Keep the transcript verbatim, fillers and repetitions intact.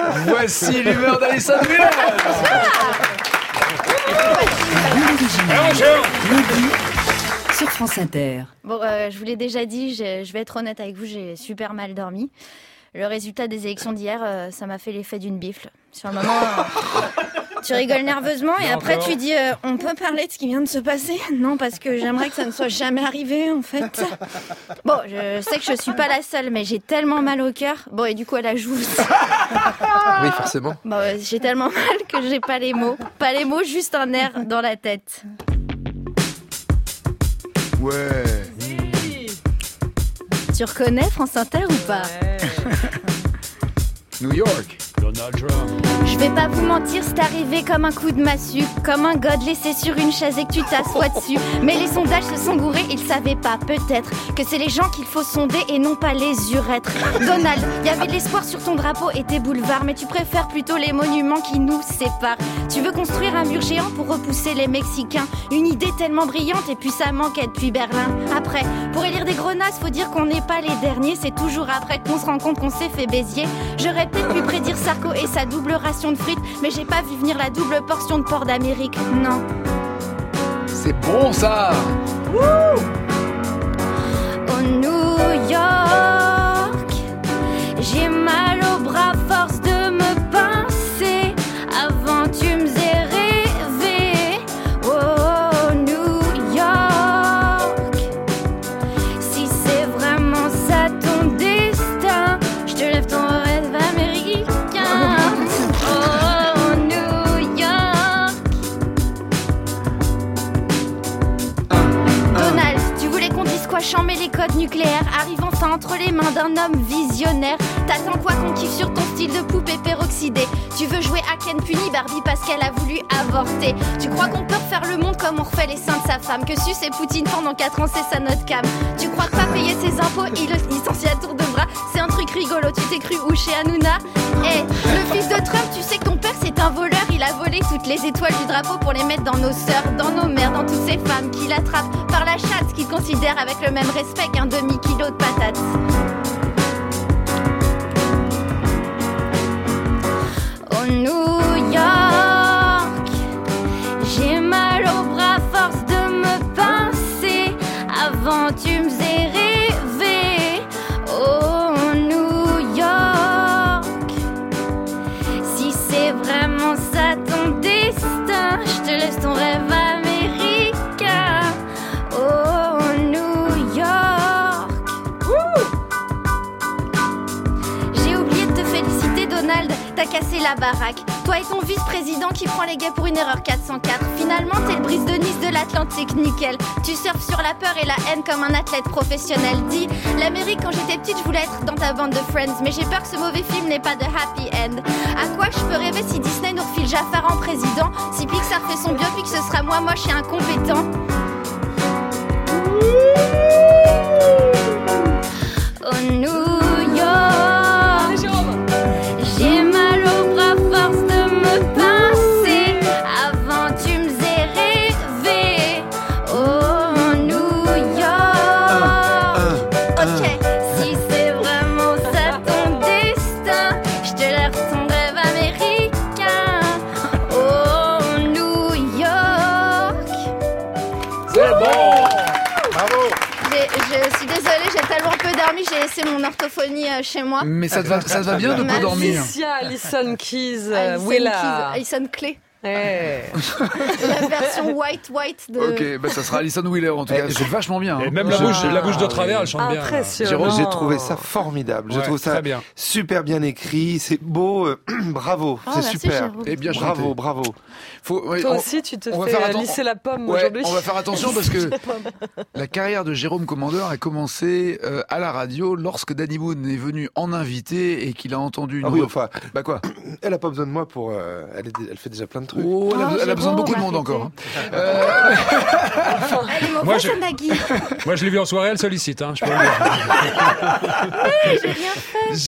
Voici l'humeur d'Alison Wheeler. Sur France Inter. Bon, euh, je vous l'ai déjà dit, je, je vais être honnête avec vous, j'ai super mal dormi. Le résultat des élections d'hier, euh, ça m'a fait l'effet d'une bifle. Sur le moment, euh, tu rigoles nerveusement et après tu dis euh, on peut parler de ce qui vient de se passer ? Non, parce que j'aimerais que ça ne soit jamais arrivé en fait. Bon, je sais que je suis pas la seule, mais j'ai tellement mal au cœur. Bon, et du coup à la joue aussi. Oui, forcément. Bon, euh, j'ai tellement mal que j'ai pas les mots. Pas les mots, juste un air dans la tête. Ouais. Tu reconnais France Inter ou pas ? New York. Donald Trump. Je vais pas vous mentir, c'est arrivé comme un coup de massue, comme un god laissé sur une chaise et que tu t'assois dessus. Mais les sondages se sont gourés, ils savaient pas, peut-être, que c'est les gens qu'il faut sonder et non pas les urètres. Donald, il y avait de l'espoir sur ton drapeau et tes boulevards, mais tu préfères plutôt les monuments qui nous séparent. Tu veux construire un mur géant pour repousser les Mexicains, une idée tellement brillante et puis ça manquait depuis Berlin. Après, pour élire des grenasses, faut dire qu'on n'est pas les derniers, c'est toujours après qu'on se rend compte qu'on s'est fait Béziers. J'aurais peut-être pu prédire Sarko et sa double ration de frites, mais j'ai pas vu venir la double portion de porc d'Amérique, non. C'est bon ça. Wouh. Au New York, j'ai mal au bras, force de me pincer. Avant tu me faisais rêver. Oh, New York, si c'est vraiment ça ton destin, je te lève ton rêve américain. Oh, New York. Donald, tu voulais qu'on dise quoi, chambrer les codes nucléaires, arrive enfin entre les mains d'un homme visionnaire. T'attends quoi qu'on kiffe sur ton style de poupée peroxydée? Tu veux jouer à Ken Puni Barbie parce qu'elle a voulu avorter. Tu crois qu'on peut refaire le monde comme on refait les seins de sa femme, que Suce et Poutine pendant quatre ans c'est sa note cam. Tu crois que pas payer ses impôts, il le licencie à tour de bras, c'est un truc rigolo, tu t'es cru où chez Hanouna? Eh, le fils de Trump, tu sais que ton père c'est un voleur, il a volé toutes les étoiles du drapeau pour les mettre dans nos sœurs, dans nos mères, dans toutes ces femmes qu'il attrape par la chatte, qu'il considère avec le même respect qu'un demi-kilo de patates. Au New York, j'ai mal au bras, force de me pincer. Avant tu me faisais rêver. Oh, New York, si c'est vraiment ça ton destin, je te laisse ton rêve américain. Oh, New York. Wouh. J'ai oublié de te féliciter, Donald, t'as cassé la baraque. Toi et ton vice-président qui prend les gays pour une erreur quatre cent quatre. Finalement, t'es le brise de Nice de l'Atlantique, nickel. Tu surfes sur la peur et la haine comme un athlète professionnel. Dis, l'Amérique, quand j'étais petite, je voulais être dans ta bande de Friends, mais j'ai peur que ce mauvais film n'ait pas de happy end. À quoi je peux rêver si Disney nous refile Jafar en président? Si Pixar fait son biopic, ce sera moi moche et incompétent. Au New York, j'ai mal au bras, force de me pincer. Avant tu me faisais rêver. Oh, New York. Ok, si c'est vraiment ça ton destin, je te laisse ton rêve américain. Oh, New York. C'est bon. Bravo. J'ai- Je suis désolée, j'ai tellement peu dormi, j'ai laissé mon orthophonie euh, chez moi. Mais ça te va, ça te va bien de pas dormir. Alicia, Alison Keys, euh, Alison Wheeler. Keys, Alison Clé. Eh. La version white white de... Ok, bah ça sera Alison Wheeler en tout cas. C'est vachement bien. Et hein. même la Je- bouche, la bouche de travers, elle chante bien. Impressionnant. J'ai trouvé ça formidable. Je Ouais, trouve ça très bien. super bien écrit. C'est beau. euh, bravo. Oh, c'est merci, super. Jérôme. Et bien chanté. Bravo, bravo. Faut, ouais, Toi on- aussi, tu te on va fais faire euh, atten- lisser la pomme ouais, aujourd'hui. on va faire attention parce que la carrière de Jérôme Commandeur a commencé euh, à la radio lorsque Danny Boone est venu en invité et qu'il a entendu une Ah oui, rep- enfin, Bah quoi elle a pas besoin de moi pour. euh, elle, est- elle fait déjà plein de trucs. Oh, elle a, Oh, elle a besoin de Jérôme, beaucoup de monde arrêtez. encore. hein. Euh, Allez, mon Moi, voisin je- Nagui. Moi, je l'ai vu en soirée, elle sollicite, hein, je peux le dire. J'ai rien fait.